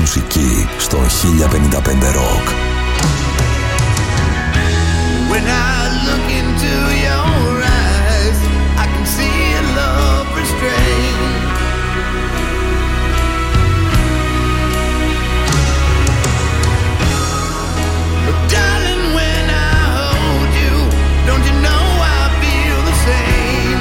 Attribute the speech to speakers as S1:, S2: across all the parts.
S1: μουσική στο 1055 Rock.
S2: When I look into your eyes, I can see a love restrained. But darling, when I hold you, don't you know I feel the same?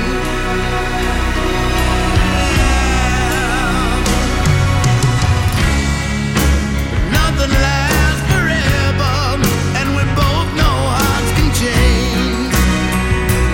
S2: But nothing lasts forever, and we both know hearts can change.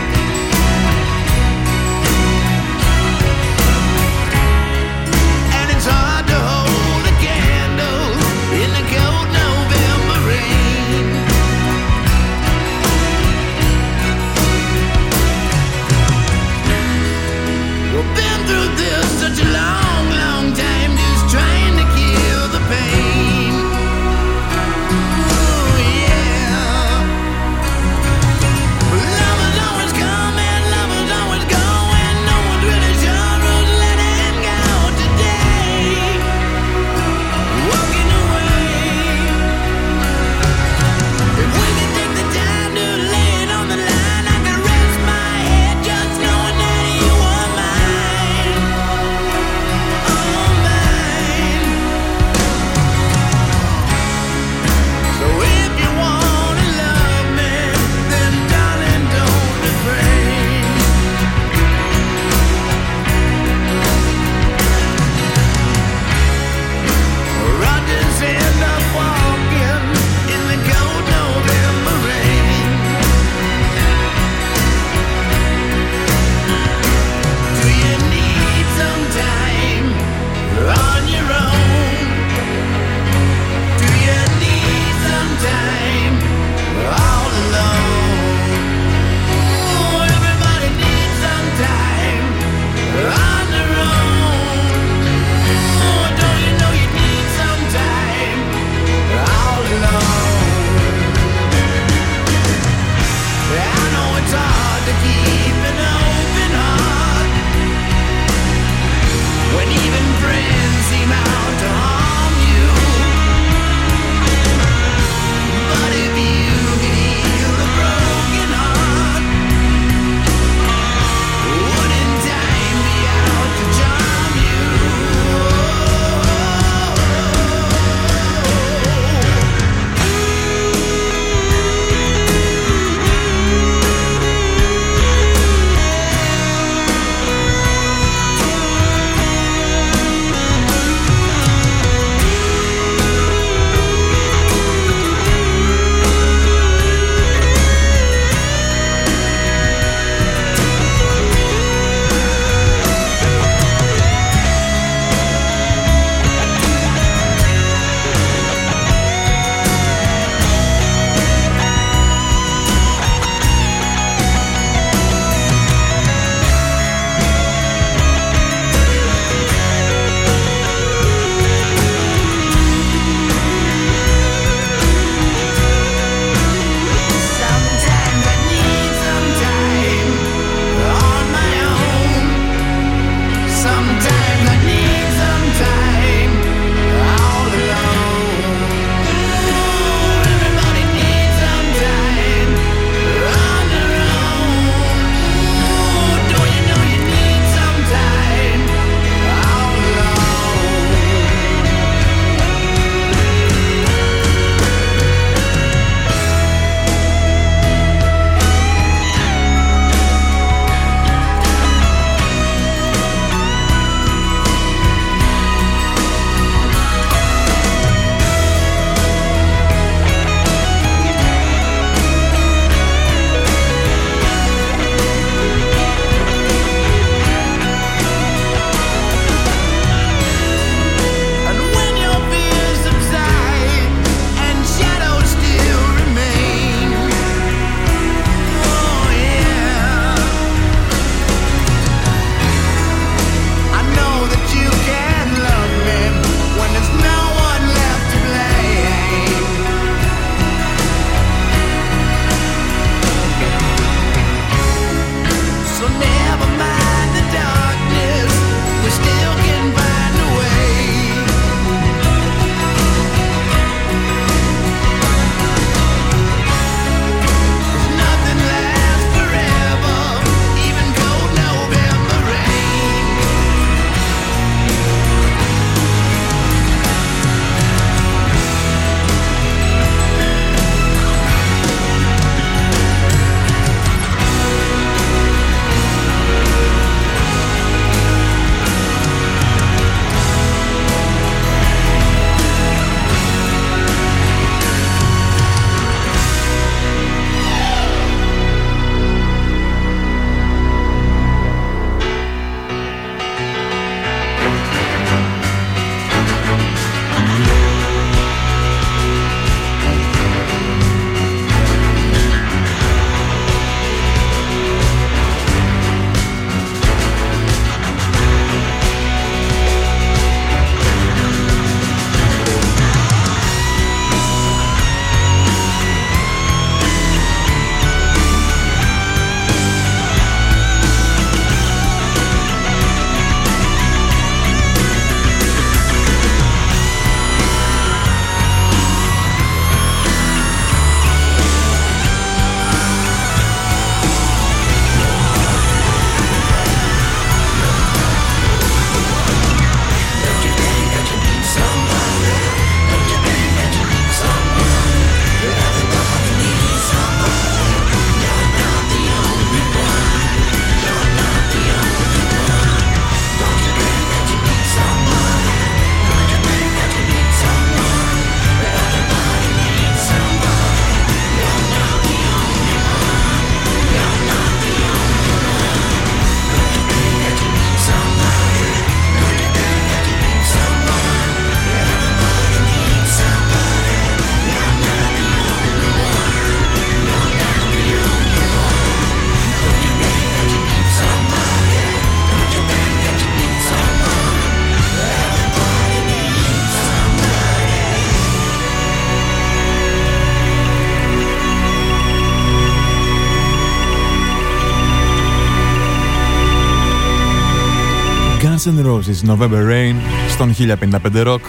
S3: Guns N' Roses, November Rain, στον 1055 Rock.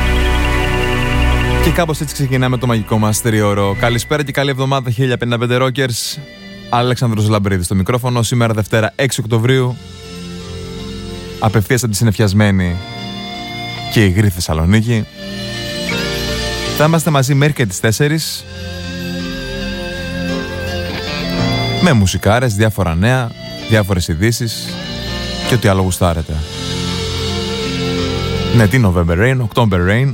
S3: Και κάπως έτσι ξεκινάμε το μαγικό μας τριώρο. Καλησπέρα και καλή εβδομάδα 1055 Rockers. Αλέξανδρος Λαμπρίδης στο μικρόφωνο. Σήμερα Δευτέρα 6 Οκτωβρίου. Απευθείας από τη συννεφιασμένη και υγρή Θεσσαλονίκη. Θα είμαστε μαζί μέχρι και τις 4. Με μουσικάρες, διάφορα νέα, διάφορες ειδήσεις και ό,τι άλλο γουστάρετε. Ναι, τι November Rain, October Rain.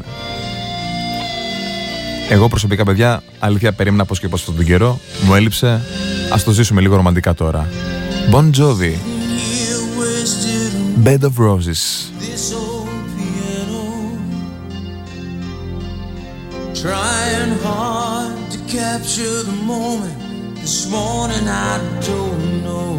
S3: Εγώ προσωπικά, παιδιά, αλήθεια περίμενα πώς και πώς αυτόν τον καιρό. Μου έλειψε. Ας το ζήσουμε λίγο ρομαντικά τώρα. Bon Jovi, Bed of Roses.
S2: Trying hard to capture the moment. This morning I don't know.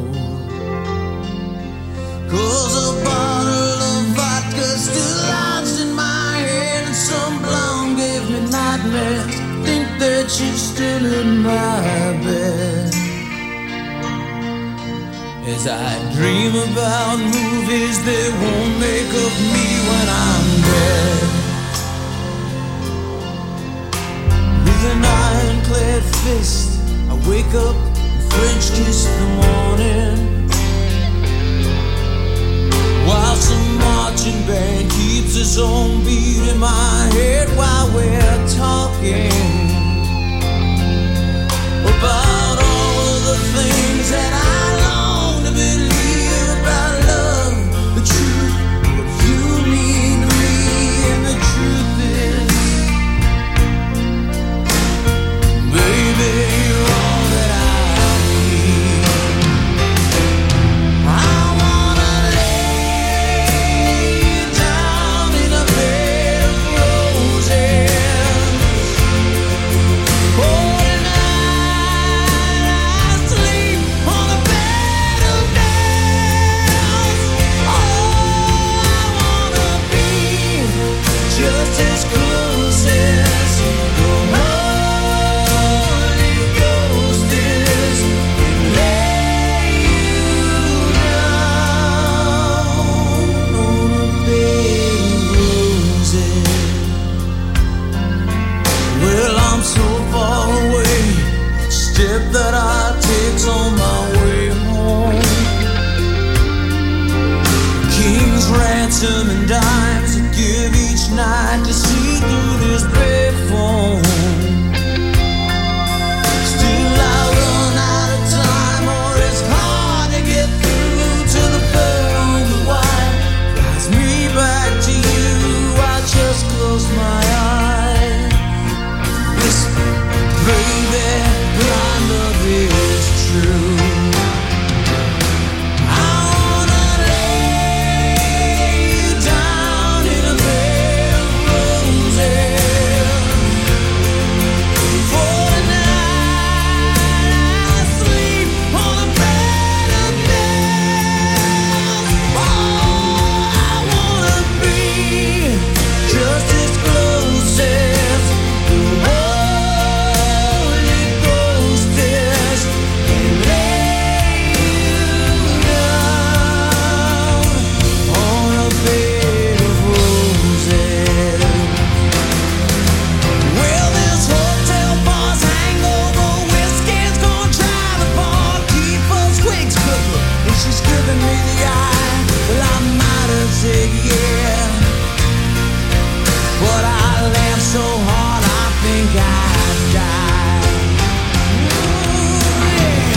S2: 'Cause a bottle of vodka still lodged in my head, and some blonde gave me nightmares. Think that she's still in my bed. As I dream about movies they won't make of me when I'm dead. With an ironclad fist I wake up and French kiss the morning, while some marching band keeps its own beat in my head while we're talking about all of the things that I long to believe about love, the truth, what you mean to me, and the truth is, baby, you're all that I need. I wanna lay you down in a bed of roses. Oh, tonight I sleep on a bed of nails. Oh, I wanna be just as close as the Holy Ghost is, and lay you down on a bed of roses. Well, I'm so far away, step that I take's on my way home. King's ransom and dimes I give each night to see through this payphone. Still I run out of time, or it's hard to get through to the pearl on the wire. Drives me back to you, I just close my eyes. Whisper, baby, our love is true. I wanna lay you down in a bed of roses. For tonight I sleep on a bed of nails. Oh, I wanna be just as close as the Holy Ghost is, and lay you down on a bed of roses. Well, this hotel bar's hangover whiskey's gonna try the bar, keep us quick's cooking, and she's giving me the eye. Well, I might have said yeah, but I laughed so hard I think I'd die. Ooh, yeah.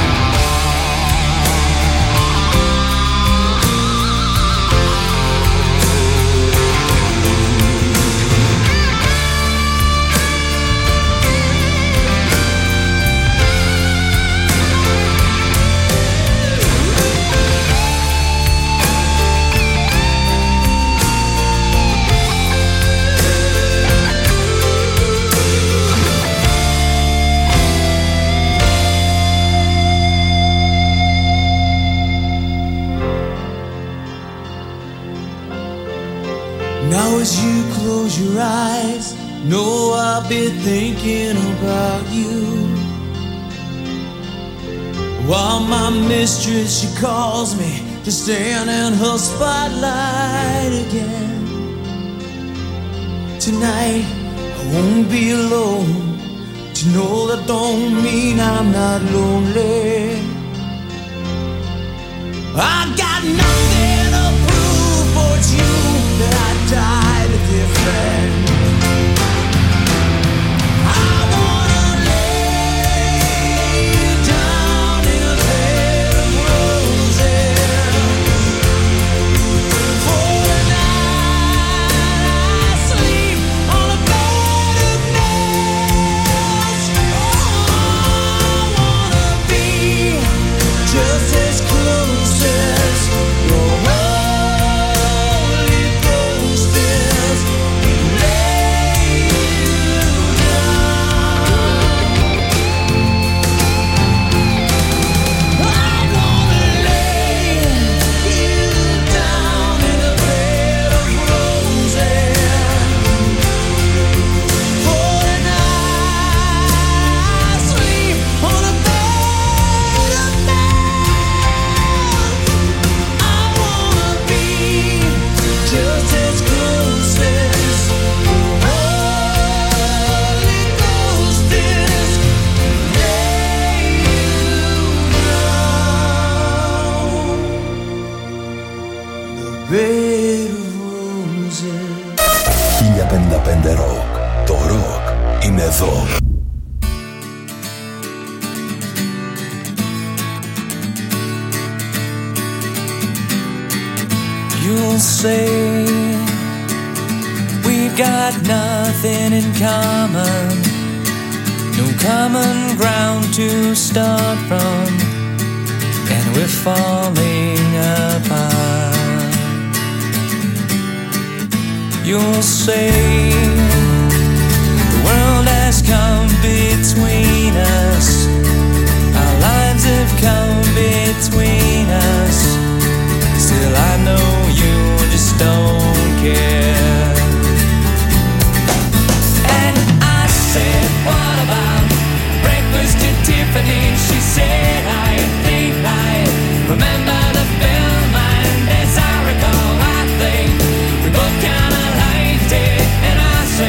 S2: Now as you close your eyes, know I'll be thinking about you. While my mistress, she calls me to stand in her spotlight again. Tonight I won't be alone. To know that don't mean I'm not lonely. I got nothing to prove, for it's you that I died to defend. I wanna lay you down in a bed of roses. For the night I sleep on a bed of nails. Oh, I wanna be just as close as your Holy Ghost is. Lay you down. I wanna lay you down in a bed of roses. For the night I sleep on a bed of nails. I wanna be just as close as your Holy Ghost is. Lay you down, the bed of roses.
S1: 1055 Rock. Το ροκ είναι εδώ.
S2: You'll say we've got nothing in common, no common ground to start from, and we're falling apart. You'll say the world has come between us, our lives have come between us. Still I know you just don't care. And I said, what about breakfast at Tiffany? She said, I think I remember the film, and as I recall, I think we both kinda liked it. And I said,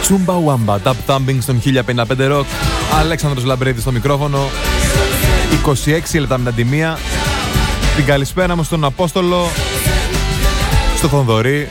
S3: Τσούμπα Ουάμπα, Tap Thumping στον 1055 Rock. Αλέξανδρος Λαμπρίδης στο μικρόφωνο. 26 λεπτά μετά τη μία. Την καλησπέρα μου στον Απόστολο, στο Θονδωρή.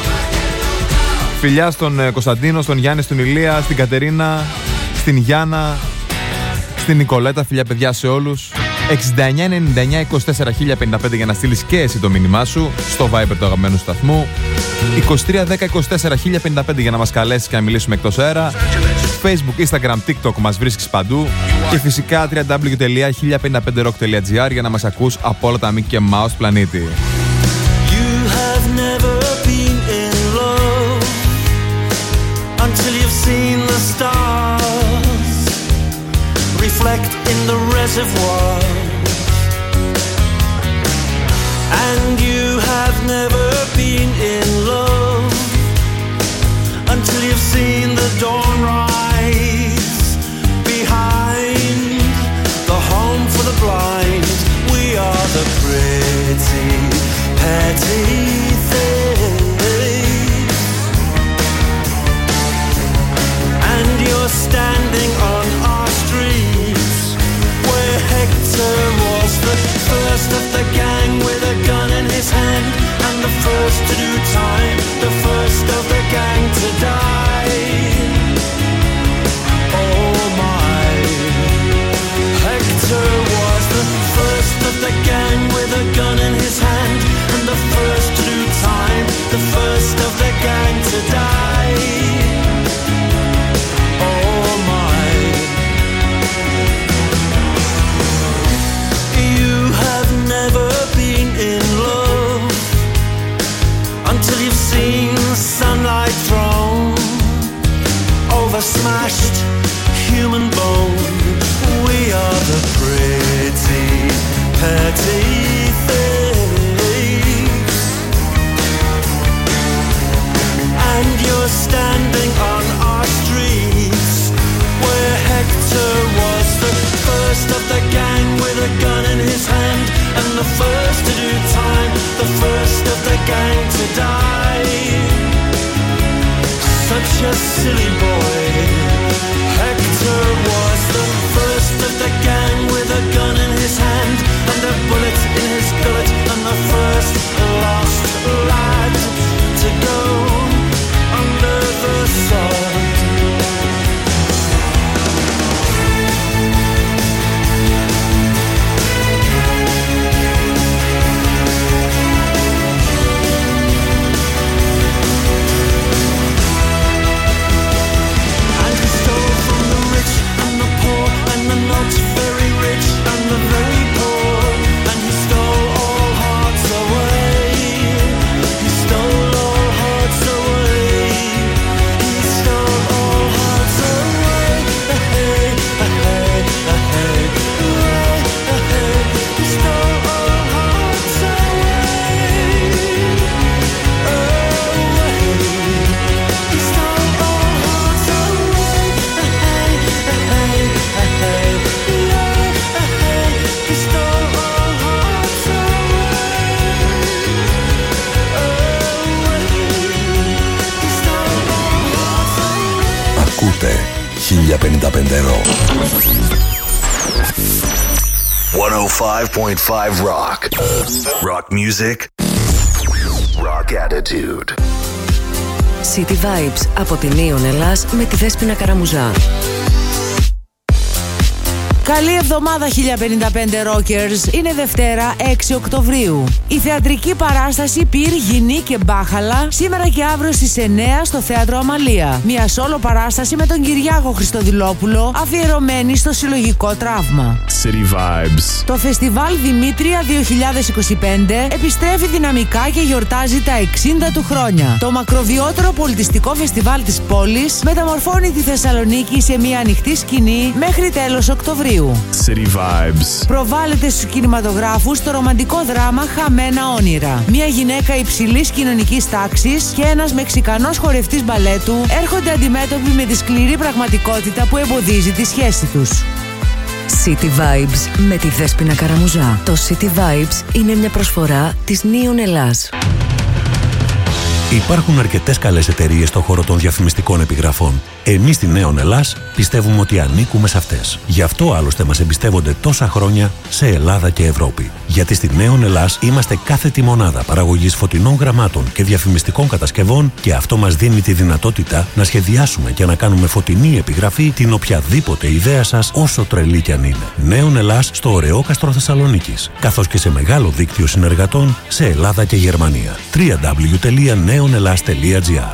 S3: Φιλιά στον Κωνσταντίνο, στον Γιάννη, στον Ηλία, στην Κατερίνα, στην Γιάννα, στην Νικολέτα. Φιλιά παιδιά σε όλους. 69-99-24-1055 για να στείλεις και εσύ το μήνυμά σου στο Viber του αγαπημένου σταθμού. 23-10-24-1055 για να μας καλέσεις και να μιλήσουμε εκτός αέρα. Facebook, Instagram, TikTok μας βρίσκεις παντού. Και φυσικά www.1055rock.gr για να μας ακούς από όλα τα Mickey και Mouse πλανήτη.
S2: You have never been in love until you've seen the stars reflect in the reservoir. And you have never been in love until you've seen the dawn rise behind the home for the blind. We are the pretty, petty things, and you're standing on our streets where Hector was the first of the gang with a gun in his hand, and the first to do time, the first of the gang to die. Oh my, Hector was the first of the gang with a gun in his hand, and the first to do time, the first of the gang to die. Oh my, you have never been in love until you've seen sunlight thrown over smashed human bone. We are the pretty, petty things, and you're standing on our streets where Hector was the first of the gang with a gun in his hand, and the first to do time, the first of the gang to die. Such a silly boy. Hector was the first of the gang with a gun in his hand and a bullet in his gullet, and the first lost lad to go under the sod.
S1: Ακούτε 1055 Rock. 105.5 Rock. Rock music. Rock attitude.
S4: City Vibes από την Neon Ελλάς με τη Δέσποινα Καραμουζά.
S5: Καλή εβδομάδα 1055 Rockers. Είναι Δευτέρα 6 Οκτωβρίου. Η θεατρική παράσταση Πυρ, Γυνή και Μπάχαλα σήμερα και αύριο στις 9 στο Θέατρο Αμαλία. Μια σόλο παράσταση με τον Κυριάκο Χριστοδηλόπουλο αφιερωμένη στο συλλογικό τραύμα.
S6: City Vibes.
S5: Το φεστιβάλ Δημήτρια 2025 επιστρέφει δυναμικά και γιορτάζει τα 60 του χρόνια. Το μακροβιότερο πολιτιστικό φεστιβάλ της πόλης μεταμορφώνει τη Θεσσαλονίκη σε μια ανοιχτή σκηνή μέχρι τέλος Οκτωβρίου.
S6: City Vibes.
S5: Προβάλλεται στους κινηματογράφους το ρομαντικό δράμα Χαμένα όνειρα. Μια γυναίκα υψηλής κοινωνικής τάξης και ένας Μεξικανός χορευτής μπαλέτου έρχονται αντιμέτωποι με τη σκληρή πραγματικότητα που εμποδίζει τη σχέση τους.
S4: City Vibes με τη Δέσποινα Καραμουζά. Το City Vibes είναι μια προσφορά της Neon Ελλάς.
S7: Υπάρχουν αρκετές καλές εταιρείες στον χώρο των διαφημιστικών επιγραφών. Εμείς στη Νέον Ελλάς πιστεύουμε ότι ανήκουμε σε αυτές. Γι' αυτό άλλωστε μας εμπιστεύονται τόσα χρόνια σε Ελλάδα και Ευρώπη. Γιατί στη Νέον Ελλάς είμαστε κάθετη μονάδα παραγωγής φωτεινών γραμμάτων και διαφημιστικών κατασκευών και αυτό μας δίνει τη δυνατότητα να σχεδιάσουμε και να κάνουμε φωτεινή επιγραφή την οποιαδήποτε ιδέα σας, όσο τρελή κι αν είναι. Νέον Ελλάς στο Ωρεόκαστρο Θεσσαλονίκης, καθώς και σε μεγάλο δίκτυο συνεργατών σε Ελλάδα και Γερμανία. www.neonelas.gr.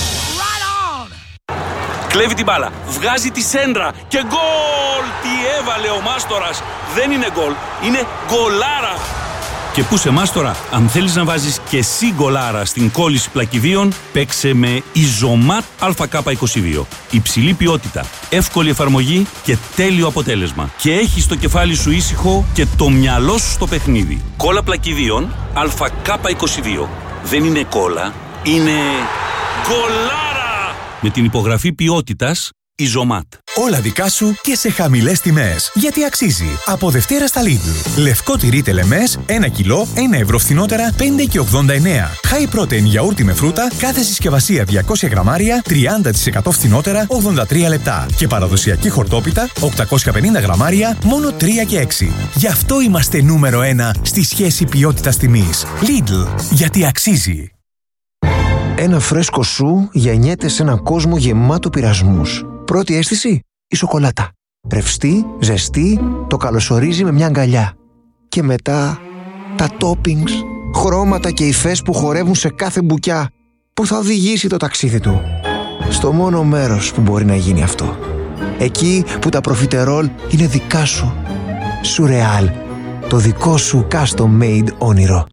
S8: Κλέβει την μπάλα, βγάζει τη σέντρα και γκολ! Τι έβαλε ο Μάστορας! Δεν είναι γκολ, είναι γκολάρα! Και πού σε Μάστορα, αν θέλεις να βάζεις και εσύ γκολάρα στην κόλληση πλακιδίων, παίξε με Ιζωμάτ ΑΚ22. Υψηλή ποιότητα, εύκολη εφαρμογή και τέλειο αποτέλεσμα. Και έχεις το κεφάλι σου ήσυχο και το μυαλό σου στο παιχνίδι. Κόλλα πλακιδίων ΑΚ22. Δεν είναι κόλλα, είναι γκολάρα! Με την υπογραφή ποιότητας Ιζωμάτ.
S9: Όλα δικά σου και σε χαμηλές τιμές. Γιατί αξίζει. Από Δευτέρα στα Lidl. Λευκό τυρί τελεμές, 1 κιλό, 1 ευρώ φθηνότερα, 5,89. High protein γιαούρτι με φρούτα, κάθε συσκευασία 200 γραμμάρια, 30% φθηνότερα, 83 λεπτά. Και παραδοσιακή χορτόπιτα, 850 γραμμάρια, μόνο 3,6. Γι' αυτό είμαστε νούμερο 1 στη σχέση ποιότητας τιμής. Lidl. Γιατί αξίζει.
S10: Ένα φρέσκο σου γεννιέται σε έναν κόσμο γεμάτο πειρασμούς. Πρώτη αίσθηση, η σοκολάτα. Ρευστή, ζεστή, το καλωσορίζει με μια αγκαλιά. Και μετά, τα toppings, χρώματα και υφές που χορεύουν σε κάθε μπουκιά, που θα οδηγήσει το ταξίδι του. Στο μόνο μέρος που μπορεί να γίνει αυτό. Εκεί που τα προφιτερόλ είναι δικά σου. Σουρεάλ, το δικό σου custom made όνειρο.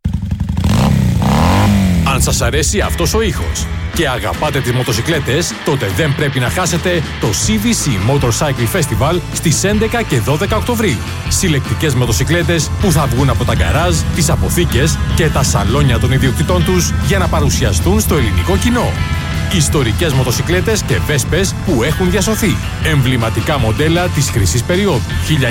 S11: Αν σας αρέσει αυτός ο ήχος και αγαπάτε τις μοτοσικλέτες, τότε δεν πρέπει να χάσετε το CVC Motorcycle Festival στις 11 και 12 Οκτωβρίου. Συλλεκτικές μοτοσικλέτες που θα βγουν από τα γκαράζ, τις αποθήκες και τα σαλόνια των ιδιοκτητών τους για να παρουσιαστούν στο ελληνικό κοινό. Ιστορικές μοτοσικλέτες και βέσπες που έχουν διασωθεί. Εμβληματικά μοντέλα της χρυσής περίοδου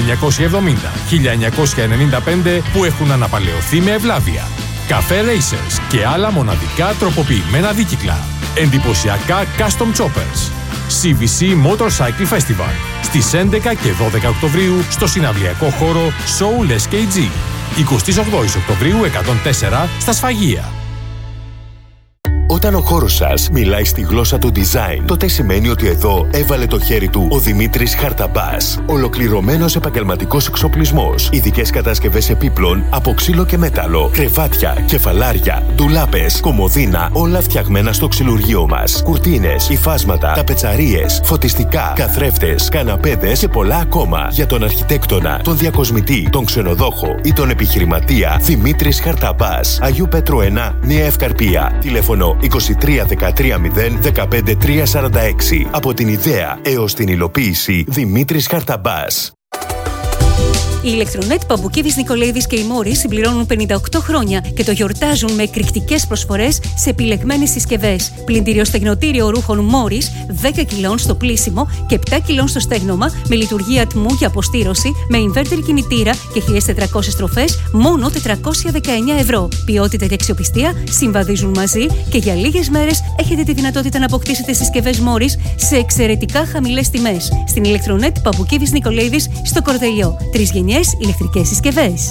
S11: 1970-1995 που έχουν αναπαλαιωθεί με ευλάβεια. Καφέ Racers και άλλα μοναδικά τροποποιημένα δίκυκλα. Εντυπωσιακά custom choppers. CVC Motorcycle Festival στις 11 και 12 Οκτωβρίου στο συναυλιακό χώρο Soul SKG. 28 Οκτωβρίου 104 στα Σφαγεία.
S12: Όταν ο χώρος σας μιλάει στη γλώσσα του design, τότε σημαίνει ότι εδώ έβαλε το χέρι του ο Δημήτρης Χαρταμπάς. Ολοκληρωμένος επαγγελματικός εξοπλισμός, ειδικές κατασκευές επίπλων από ξύλο και μέταλλο, κρεβάτια, κεφαλάρια, ντουλάπες, κομοδίνα, όλα φτιαγμένα στο ξυλουργείο μας. Κουρτίνες, υφάσματα, ταπετσαρίες, φωτιστικά, καθρέφτες, καναπέδες και πολλά ακόμα. Για τον αρχιτέκτονα, τον διακοσμητή, τον ξενοδόχο ή τον επιχειρηματία, Δημήτρης Χαρταμπάς. Αγίου Πέτρου 1, Νέα Ευκαρπία. Τηλέφωνο 23 13 0 15 346. Από την ιδέα έως την υλοποίηση, Δημήτρης Χαρταμπάς.
S13: Η Ηλεκτρονέτ Παμπουκίδης Νικολαίδης και η Μόρις συμπληρώνουν 58 χρόνια και το γιορτάζουν με εκρηκτικές προσφορές σε επιλεγμένες συσκευές. Πλυντήριο στεγνοτήριο ρούχων Μόρις 10 κιλών στο πλύσιμο και 7 κιλών στο στέγνομα με λειτουργία ατμού για αποστήρωση, με inverter κινητήρα και 1400 στροφές, μόνο 419 ευρώ. Ποιότητα και αξιοπιστία συμβαδίζουν μαζί και για λίγες μέρες έχετε τη δυνατότητα να αποκτήσετε συσκευές Μόρις σε εξαιρετικά χαμηλές τιμές. Στην Ηλεκτρονέτ Παμπουκίδης Νικολαίδης στο Κορδελιό. 3 γενιές ηλεκτρικές συσκευές.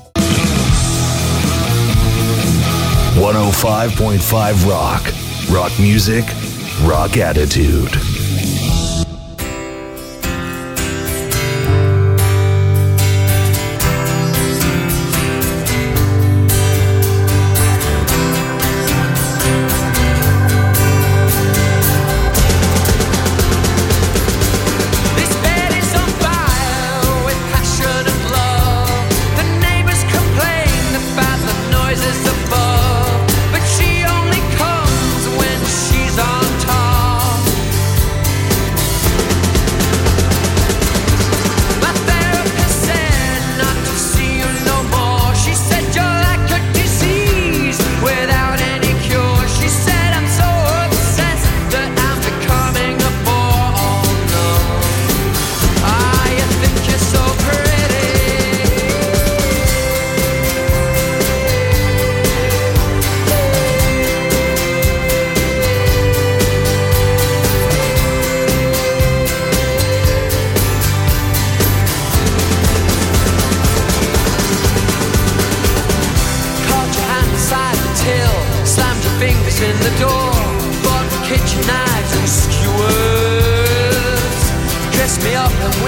S1: 105.5 Rock. Rock music, rock attitude.
S2: But she only comes when she's on top.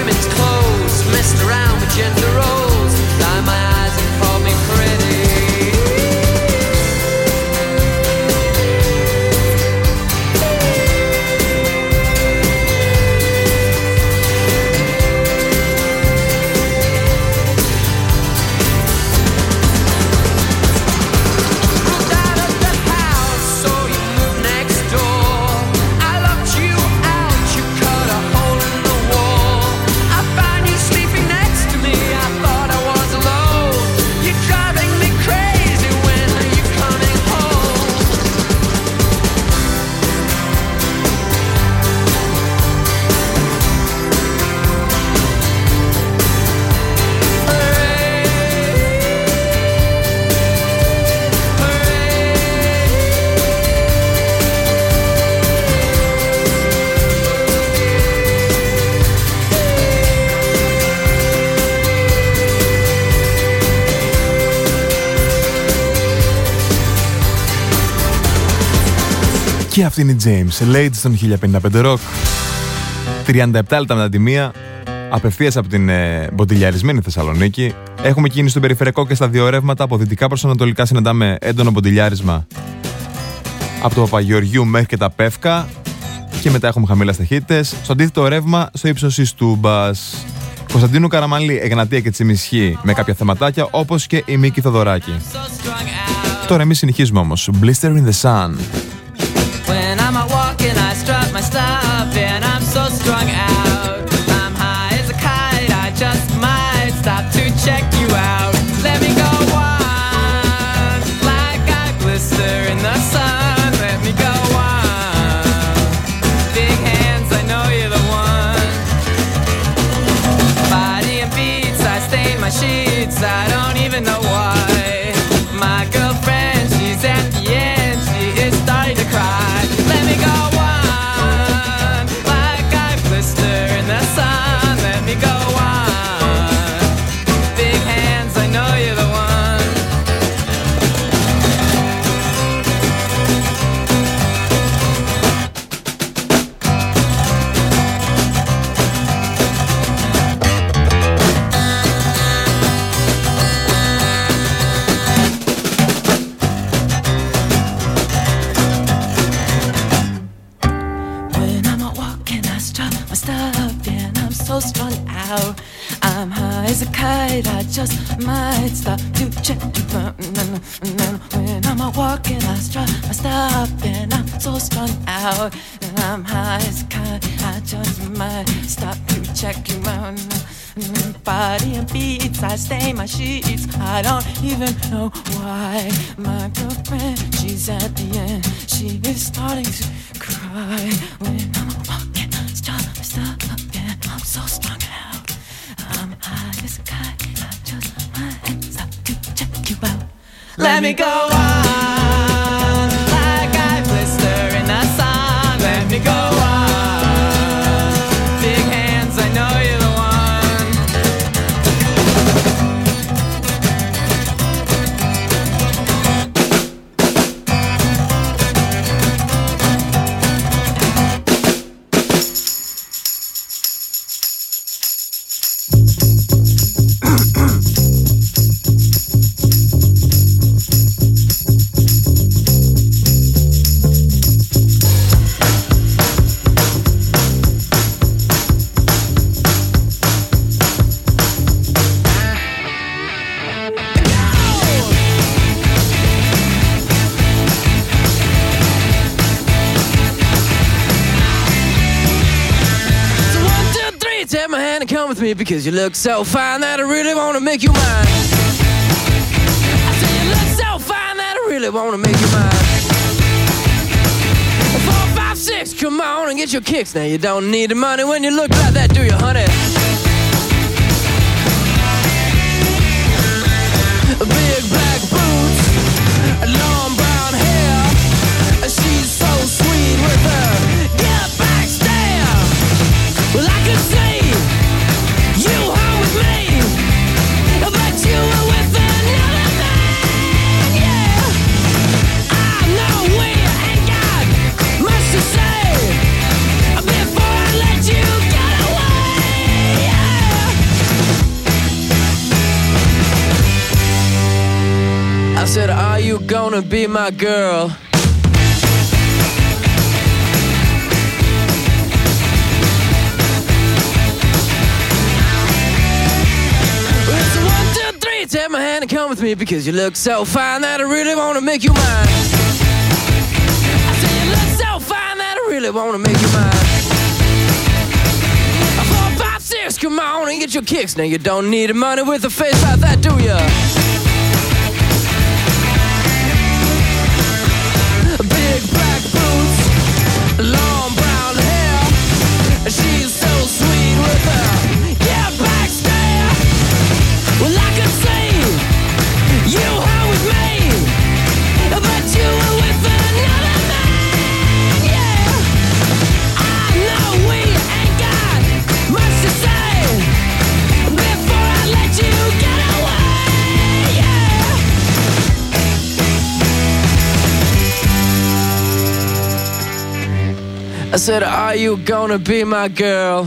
S14: women's clothes, messing around with gender roles. Lie my eyes and call me pretty.
S3: Και αυτή είναι η James, Ladies των 1055 Rock. 37 λεπτά μετά τη μία, απευθείας από την μποντιλιαρισμένη Θεσσαλονίκη. Έχουμε κίνηση στον περιφερειακό και στα δύο ρεύματα. Από δυτικά προς ανατολικά συναντάμε έντονο μποντιλιάρισμα από το Παπαγεωργίου μέχρι και τα Πεύκα. Και μετά έχουμε χαμηλές ταχύτητες. Στο αντίθετο ρεύμα, στο ύψος της Τούμπας. Κωνσταντίνου Καραμανλή, Εγνατία και Τσιμισχή με κάποια θεματάκια, όπως και η Μίκη Θοδωράκη. Τώρα εμείς συνεχίζουμε όμως. Blister in the Sun.
S14: When I'm out walking, I strut my stuff, and I'm so strung out. I'm high as a kite, I just might stop to check you out. Let me go on, like I blister in the sun. Let me go on, big hands, I know you're the one. Body and beats, I stain my sheets, I don't even know why. My girlfriend, she's at the end, she is starting to cry. I just might stop to check you out. When I'm out walking, I strut my stuff, and I'm so strung out. And I'm high as a kite, I just might stop to check you out. Body and beats, I stain my sheets, I don't even know why. My girlfriend, she's at the end, she is starting to cry. When I'm out walking, I strut my stuff, and I'm so strung out. I'm high as a kite, I just might stop to check you out. Let me go on, like I blister in the sun. Let me go on, big hands, I know you're the one. With me because you look so fine that I really want to make you mine. I say you look so fine that I really want to make you mine. 4, 5, 6, come on and get your kicks. Now you don't need the money when you look like that, do you, honey? Big black boots, long brown hair. She's so sweet with her get back stare. Well, I could see you home with me, but you were with another man, yeah. I know we ain't got much to say before I let you get away, yeah.
S15: are you gonna be my girl? It's a 1, 2, 3, take my hand and come with me, because you look so fine that I really wanna make you mine. I say you look so fine that I really wanna make you mine. 4, 5, 6, come on and get your kicks. Now you don't need money with a face like that, do ya? Big black boots, long brown hair. She's so sweet with her get back stare. Well, I could see you were with me, but you were with another man, yeah. I know we ain't got much to say before I let you get away, yeah. I said, are you gonna be my girl?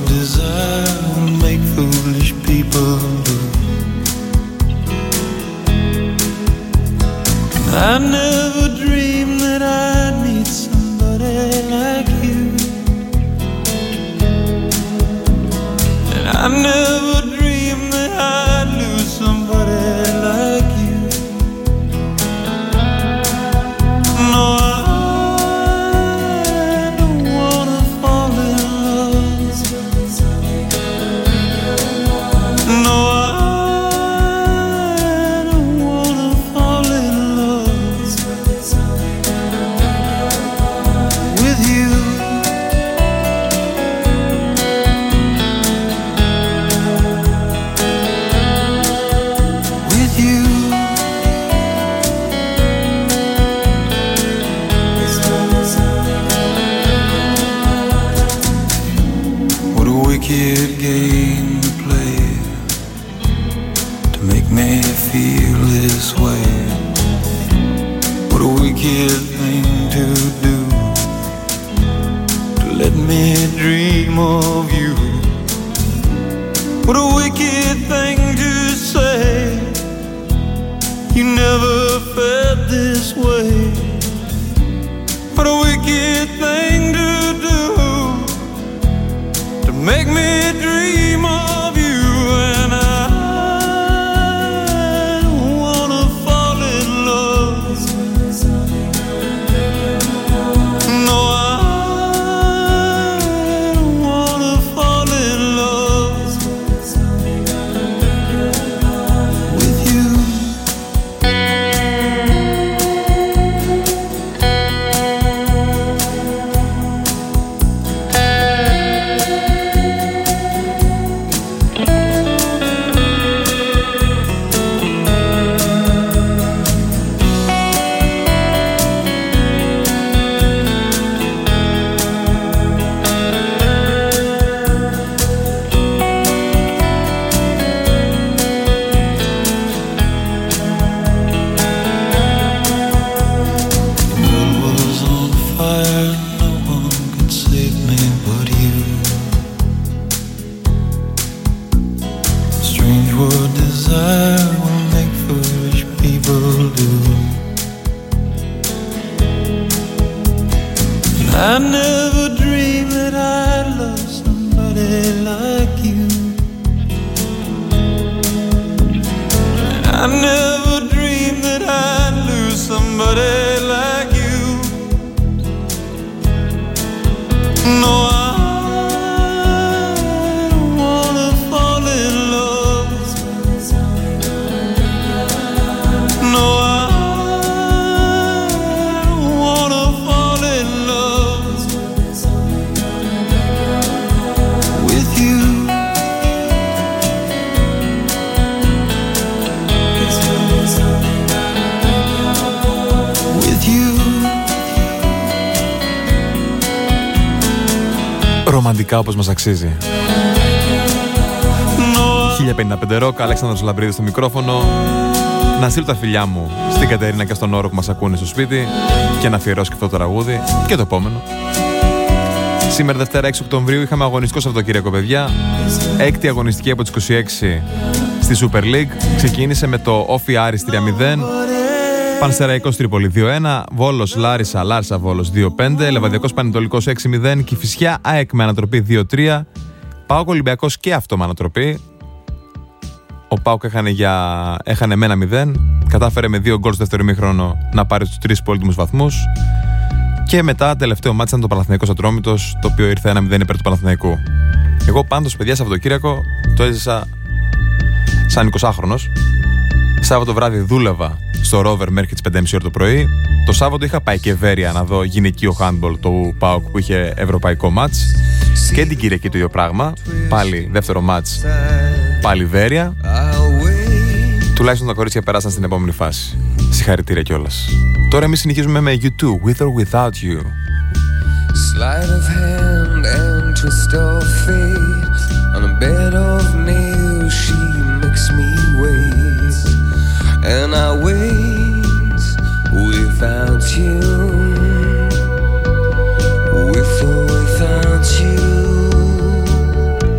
S2: desire will make foolish people do. I never dreamed that I'd meet somebody like you, and I never dreamed that I'd lose somebody like you. No, I don't wanna fall in love. No, I don't wanna fall in love with you. With you. What a wicked game to play to make me feel this way. What a wicked thing to do to let me dream of you. What a wicked thing to say. You never felt this way. What a wicked thing to do to make me dream of you. And I don't wanna fall in love. No, I don't wanna fall in love with you. I never dreamed that I'd love somebody like you. And I never dreamed that I'd lose somebody like you. No, I don't wanna fall in love. No, I don't wanna fall in love with you. With you.
S3: Ρομαντικά όπως μας αξίζει. 1055 ροκ, Αλέξανδρος Λαμπρίδης στο μικρόφωνο. Να στείλω τα φιλιά μου στην Κατερίνα και στον Όρο που μας ακούνε στο σπίτι και να αφιερώσω και αυτό το τραγούδι και το επόμενο. Σήμερα Δευτέρα 6 Οκτωβρίου είχαμε αγωνιστικό Σαββατοκύριακο, παιδιά. Έκτη αγωνιστική από τις 26 στη Super League. Ξεκίνησε με το Όφι Άρης 3-0, Πανσεραϊκός Τρίπολη 2-1, Βόλος Λάρισα, Λάρισα Βόλος 2-5, Λεβαδιακός Πανετολικός 6-0, Κηφισιά ΑΕΚ με ανατροπή 2-3, ΠΑΟΚ Ολυμπιακός και αυτό με ανατροπή. Ο ΠΑΟΚ έχανε με 1-0, κατάφερε με 2 γκολ στο δεύτερο ημίχρονο να πάρει τους 3 πολύτιμους βαθμούς. Και μετά τελευταίο μάτς ήταν το Παναθηναϊκός Ατρόμητος, το οποίο ήρθε 1-0 υπέρ του Παναθηναϊκού. Εγώ πάντως, παιδιά, Σαββατοκύριακο το έζησα σαν 20χρονος. Σάββατο βράδυ δούλευα στο Ρόβερ μέχρι τις 5.30 ώρα το πρωί. Το Σάββατο είχα πάει και Βέρεια να δω γυναικείο handball του ΠΑΟΚ που είχε ευρωπαϊκό μάτς. Και την Κυριακή το ίδιο πράγμα. Πάλι δεύτερο μάτς, πάλι Βέρεια. Τουλάχιστον τα κορίτσια περάσαν στην επόμενη φάση. Συγχαρητήρια κιόλας. Τώρα εμείς συνεχίζουμε με U2, With or Without You.
S16: Sleight of hand and twist of fate. On a bed of nails she makes me wait. And I wait without you. With or without you.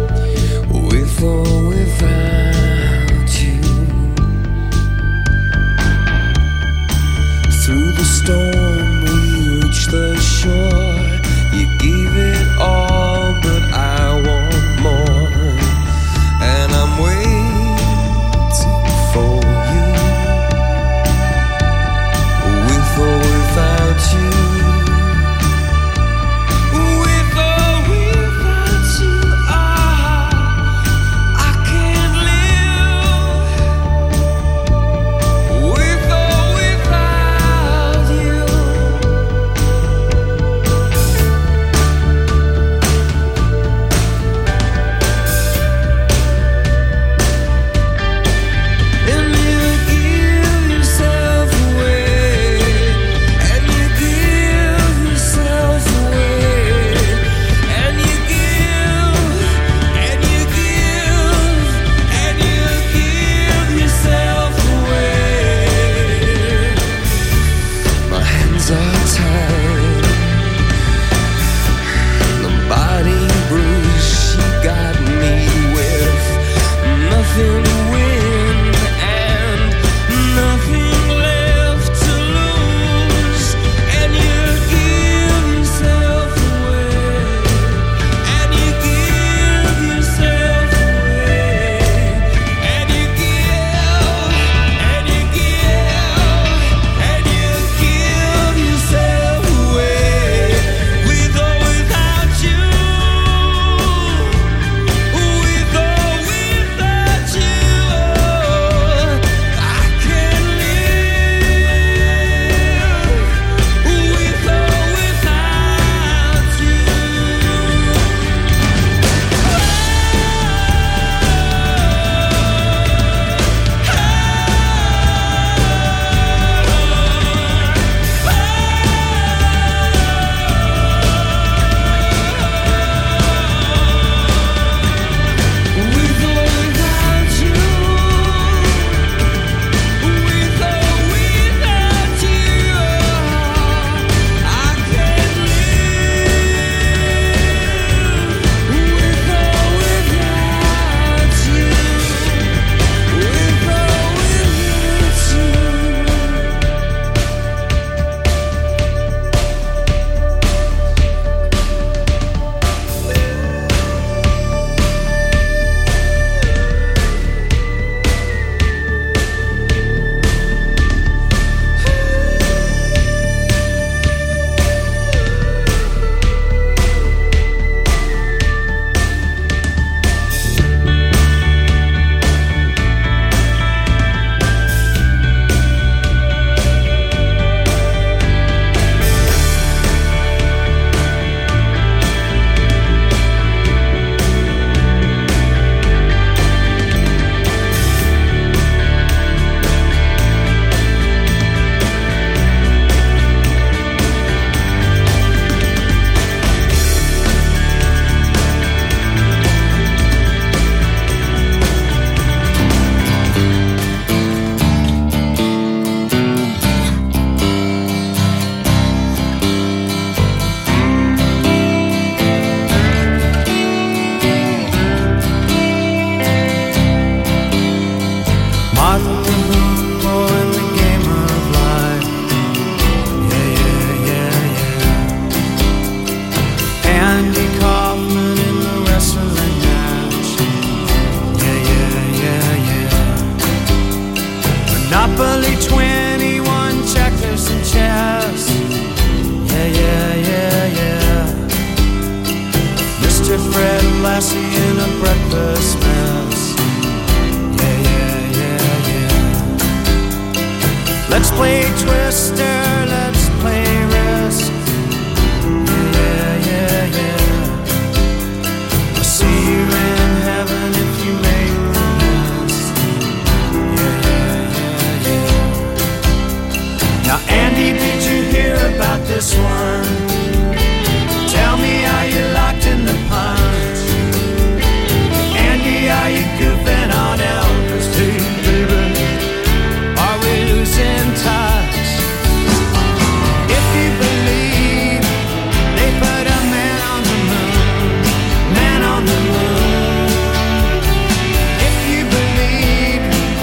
S2: classy in a breakfast mess. Yeah, yeah, yeah, yeah. Let's play Twister